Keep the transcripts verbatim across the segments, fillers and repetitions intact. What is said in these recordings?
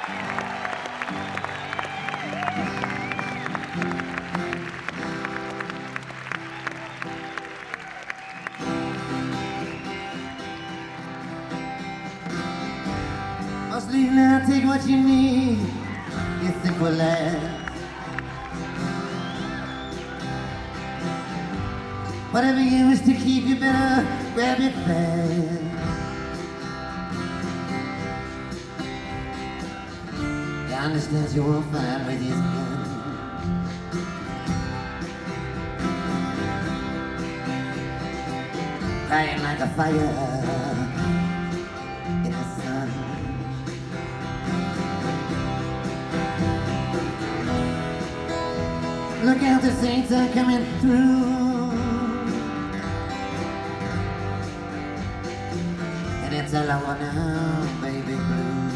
Must leave now, take what you need, you think will last. Whatever you wish to keep, you better grab it fast. He understands you won't find with his gun. Crying like a fire in the sun. Look out, the saints are coming through. And it's all I want now, baby blue.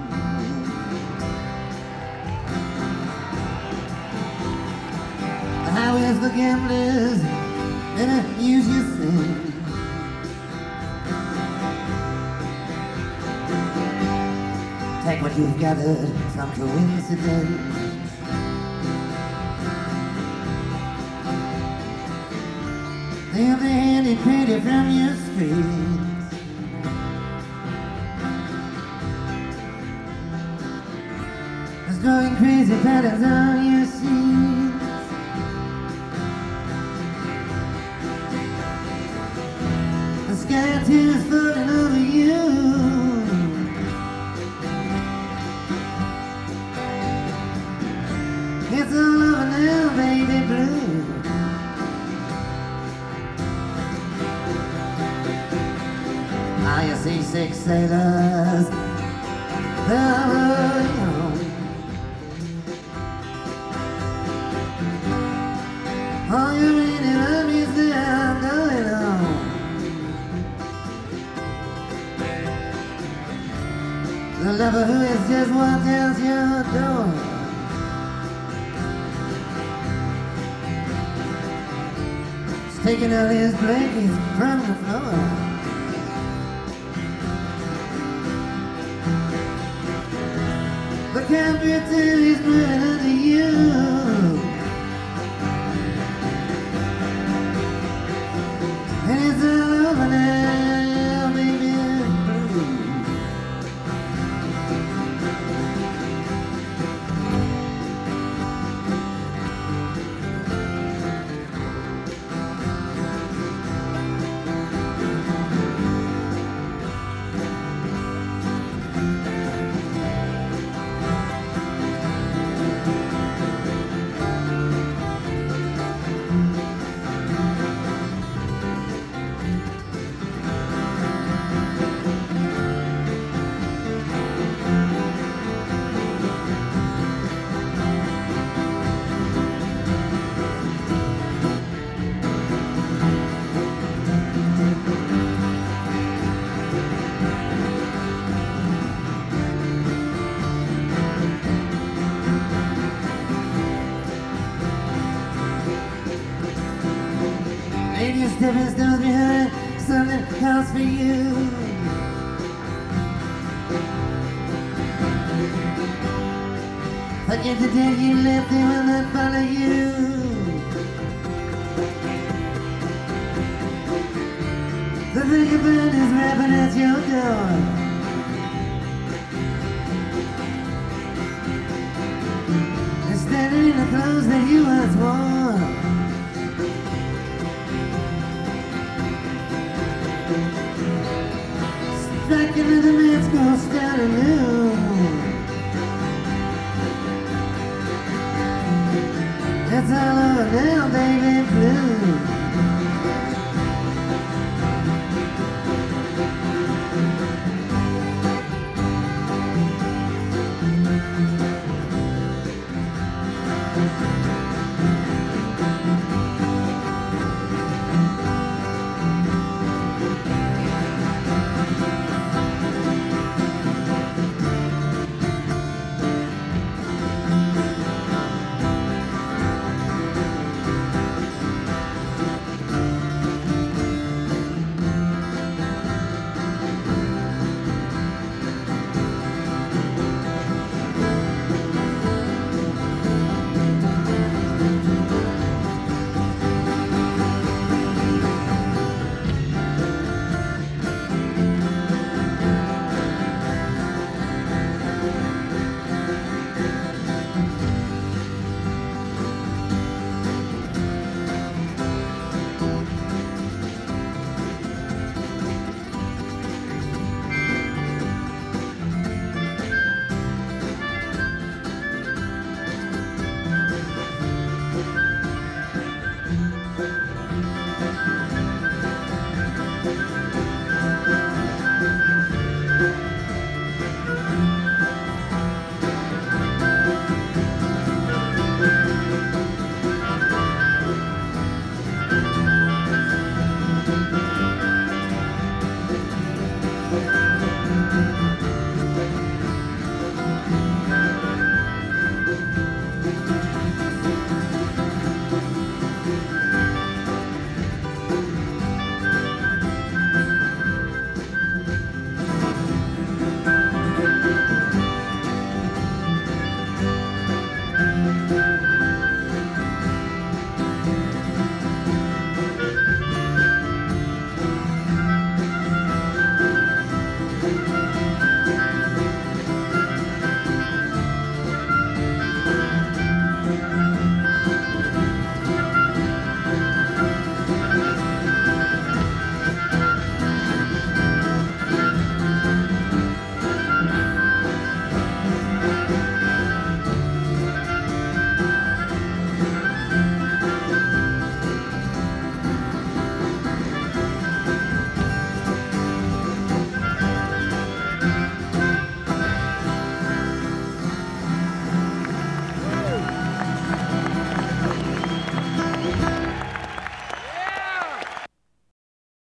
The highway's for gamblers, better use your sense. Take what you've gathered from coincidence. They'll be handy pretty from your streets. There's drawing crazy patterns on your sheets. The sky too is floating over you. It's all over now, baby blue. Ah, you see six sailors, they're young. All you really love is there going on. The lover who has just walked out your door. Taking out his blankets from the floor. The computer is moving under you. And it's all over now, baby blue. Maybe you're stepping stones behind something else for you. Forget the day you left, they will not follow you. The vagabond is rapping at your door. They're standing in the clothes that you once wore. Like another man's ghost.